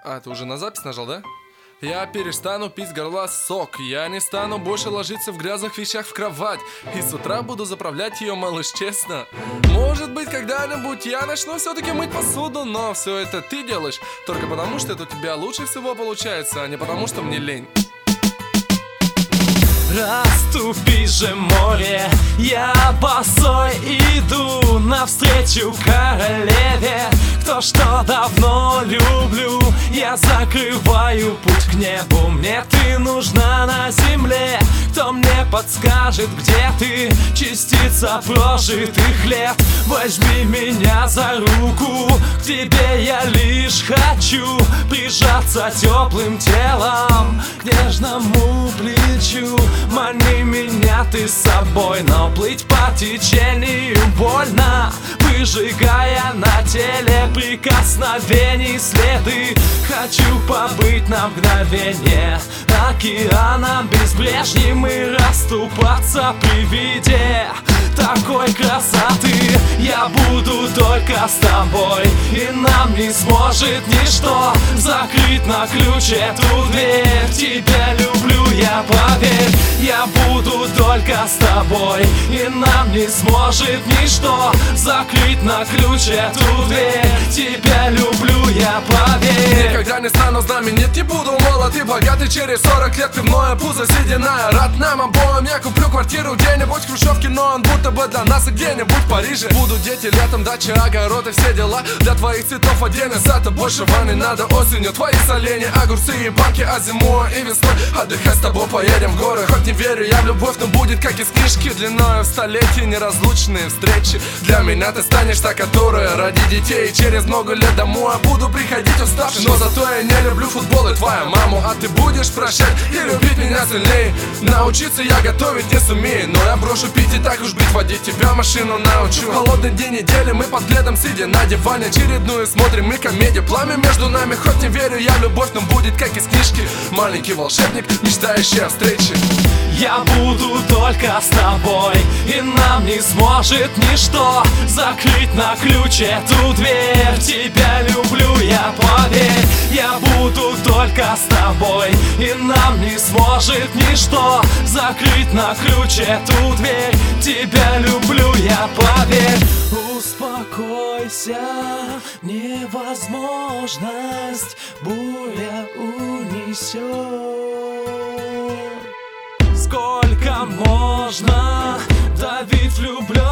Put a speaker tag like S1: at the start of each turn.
S1: А, ты уже на запись нажал, да? Я перестану пить горла сок. Я не стану больше ложиться в грязных вещах в кровать. И с утра буду заправлять ее, малыш, честно. Может быть, когда-нибудь я начну все-таки мыть посуду. Но все это ты делаешь только потому, что это у тебя лучше всего получается, а не потому, что мне лень.
S2: Расступи же море, я босой иду навстречу королеве. Кто что давно люблю, я закрываю путь к небу. Мне ты нужна на земле, кто мне подскажет, где ты, частица прожитых лет. Возьми меня за руку, к тебе я лишь хочу прижаться теплым телом к нежному плечу. Мани меня ты с собой, но плыть по течению больно, выжигая на теле прикосновений следы. Хочу побыть на мгновение океаном безбрежним и расступаться при виде такой красоты. Я буду только с тобой, и нам не сможет ничто закрыть на ключ эту дверь. Тебя люблю я, поверь. Я буду только с тобой, и нам не сможет ничто закрыть на ключ эту дверь. Тебя люблю я, поверь.
S1: Никогда не стану знаменит, не буду молод и богатый. Через 40 лет пивное пузо сединая. Рад нам обоим, я куплю квартиру где-нибудь в Хрущевке, но он будто бы для нас и где-нибудь в Париже. Будут дети летом, дача, огород и все дела. Для твоих цветов отдельно сад, больше ванны надо осенью. Твои соленья, огурцы и банки, а зимой и весной отдыхать с тобой поедем в горы. Хоть не верю я в любовь, но будет как из книжки, длиною в столетие неразлучные встречи. Для меня ты станешь та, которая ради детей через много лет домой буду приходить уставший. Но зато я не люблю футбол и твою маму, а ты будешь прощать и любить меня сильнее. Научиться я готовить не сумею, но я брошу пить и так уж быть, водить тебя в машину научу. Холодный день недели, мы под пледом сидя на диване очередную смотрим мы комедию. Пламя между нами, хоть не верю я в любовь, но будет как из книжки. Маленький волшебник, мечтающий о встрече.
S2: Я буду только с тобой, и нам не сможет ничто закрыть на ключ эту дверь. Тебя люблю я, поверь. Я буду только с тобой, и нам не сможет ничто закрыть на ключ эту дверь. Тебя люблю я, поверь. Успокойся, невозможность буря унесет. Сколько можно давить влюбленность?